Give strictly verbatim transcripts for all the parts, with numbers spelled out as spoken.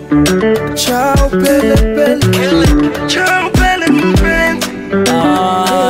Ciao pele pele, ciao pele mpenzi. Ah,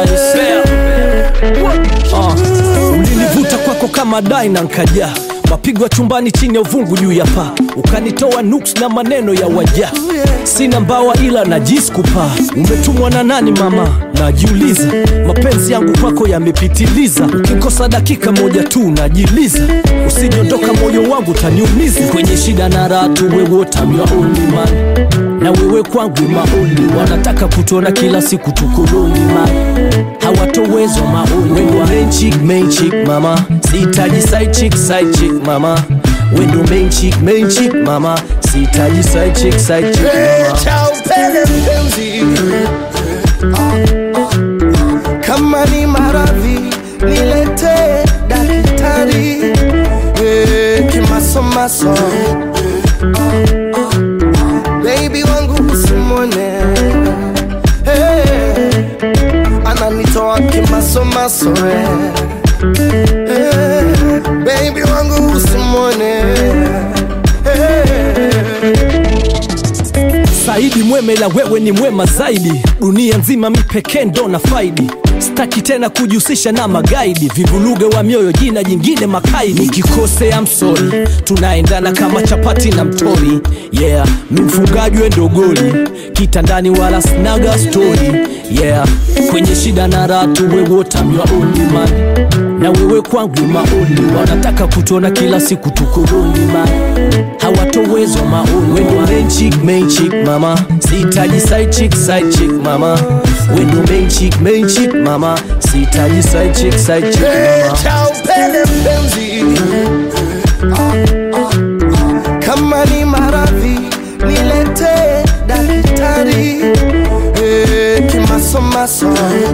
uh. Ulinivuta kwako kama dai na nkaja, mapigwa chumbani chini ya uvungu juu ya paa, ukanitoa nuks na maneno ya waja. Sina mbawa ila najiskupa, umetumwa na nani mama? Najiuliza, mapenzi yangu kwako yamepitiliza. Ukikosa dakika moja tu najiliza, usiniondoka moyo wangu taniumiza. Kwenye shida na raha tu wewe utamia only man, na wewe kwangu maoni. Wanataka kutona kila siku tukoloni man, hawatowezwa maoni. Wendo main chick, main chick mama, sihitaji side chick, side chick mama. Wendo main chick, main chick mama, sihitaji side chick, side chick mama. Ciao pele mpenzi, kama ni maradhi nilete daktari. Kimasomaso baby wangu usimwone, hey, ananitoa kimasomaso, hey, baby wangu usimwone, hey. Saidi mweme la wewe ni mwema zaidi, dunia nzima mi pekee ndo na faidi. Staki tena kujihusisha na magaidi, vivuluge wa mioyo jina jingine makaidi. Nikikosea I'm sorry, tunaendana kama chapati na mtori. Yeah, mfungaji wendo goli, kitandani wala snaga story. Yeah, kwenye shida na raha tu wewe utamia only man, na wewe kwangu maoni. Wanataka kutona kila siku tukoloni man, hawatowezwa maoni. Wendo main chick, main chick mama, sihitaji side chick, side chick mama. Wendo main chick, main chick mama, sihitaji side chick, side chick mama. Ciao pele mpenzi, kama ni maradhi nilete daktari. Kimasomaso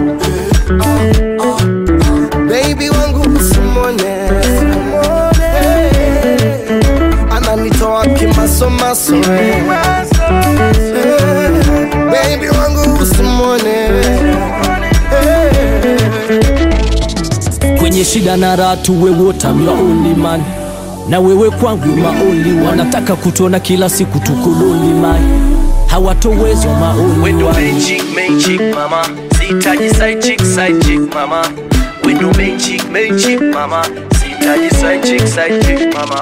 baby wangu usimwone, hey, ananitoa kimasomaso, hey, baby wangu usimwone, hey. Kwenye shida na raha tu wewe utamia only man, na wewe kwangu maoni. Wanataka kutona kila siku tukoloni man, hawatowezwa maoni. Wendo main chick, main chick mama, sihitaji side chick, side chick mama. Wendo main chick, main chick mama, sihitaji side chick, side chick mama.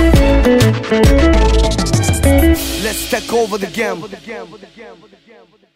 Let's take over the game.